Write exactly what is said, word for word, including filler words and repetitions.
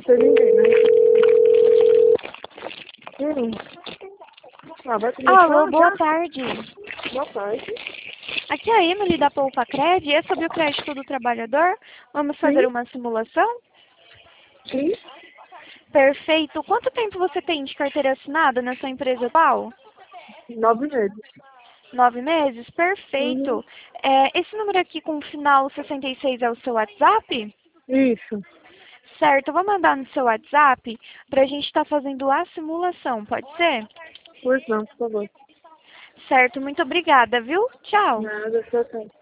tem ninguém, né? Hum. Ah, vai começar Alô, boa já? tarde. Boa tarde. Aqui é a Emily da Poupa Cred, é sobre o crédito do trabalhador. Vamos fazer Sim, uma simulação? sim. Perfeito. Quanto tempo você tem de carteira assinada na sua empresa atual? Nove meses. Nove meses? Uhum. Perfeito. É, esse número aqui com o final sessenta e seis é o seu WhatsApp? Isso. Certo, eu vou mandar no seu WhatsApp para a gente estar fazendo a simulação, pode ser? Pois não, por favor. Certo, muito obrigada, viu? Tchau. Nada, só tá.